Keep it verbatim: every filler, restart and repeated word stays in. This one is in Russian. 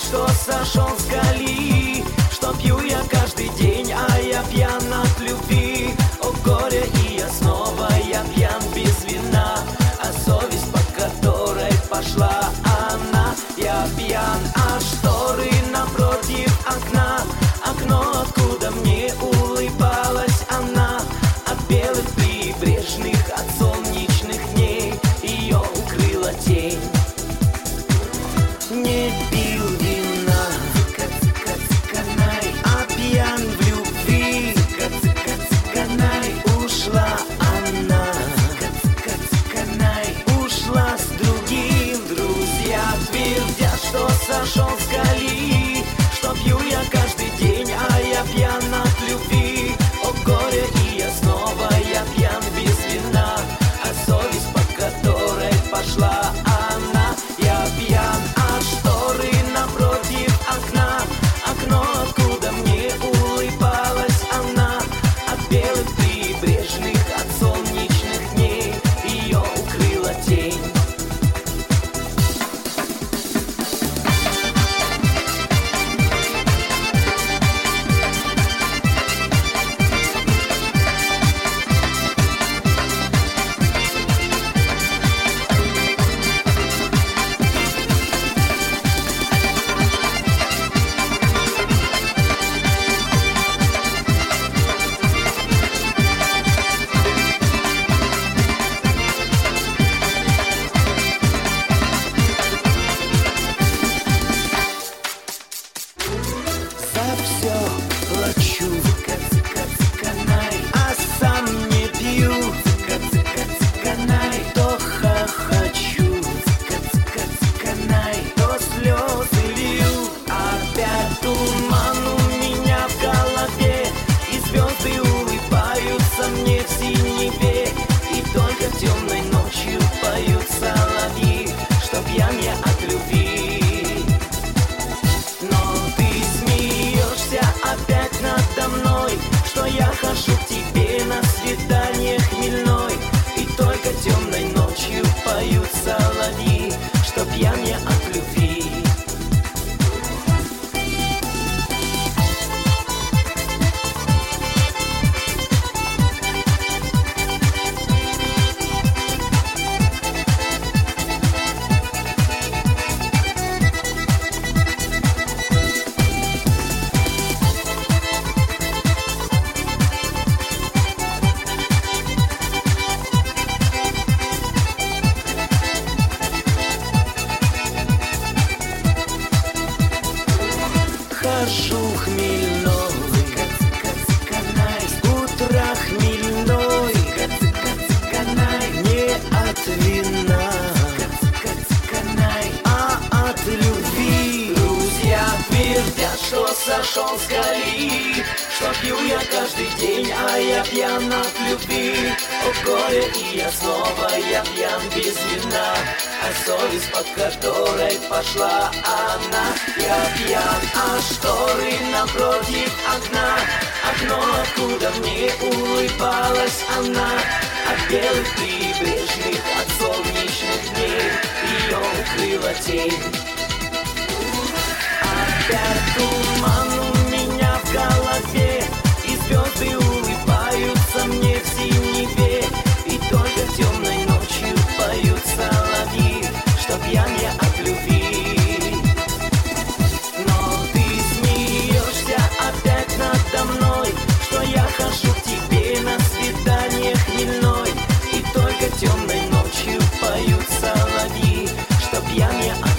что сошел с колеи, что пью я каждый день, а я пьян от любви. О горе, и я снова, я пьян без вина, а совесть, по которой пошла она. Я пьян, а шторы напротив окна, окно, откуда мне улыбалась она. От белых прибрежных, от солнечных дней ее укрыла тень. Не пил вина, а пьян в любви. Ушла она, ушла с другим. Друзья твердят, что сошел с колеи, что пью я каждый день, а я пьян от любви. О горе, и я снова, я пьян без вина, а совесть, по которой пошла она. Я пьян, а шторы напротив окна, окно, откуда мне улыбалась она. От белых прибрежных, от солнечных дней ее укрыла тень. За все плачу, а сам не пью, то хохочу, то слезы лью. Опять туман у меня в голове, и звезды улыбаются мне в синеве, и только темной ночью поют соловьи, что пьян я от любви. Но ты смеешься опять надо мной, что я хожу к тебе на свидание хмельной, и только темной ночью поют соловьи, что пьян я от любви. Хожу хмельной, с утра хмельной, не от вина, а от любви. Друзья твердят, что сошел с колеи, что пью я каждый день, а я пьян от любви. О горе, и я снова, я пьян без вина, а совесть, под которой пошла она. Я пьян, а шторы напротив окна, окно, откуда мне улыбалась она. От белых прибрежных, от солнечных дней ее укрыла тень. Опять туман у меня в голове, и звезды улыбаются мне в синеве, и только темной ночью поют соловьи, что пьян я от любви. Но ты смеешься опять надо мной, что я хожу к тебе на свидание хмельной, и только темной ночью поют соловьи, что пьян я от любви.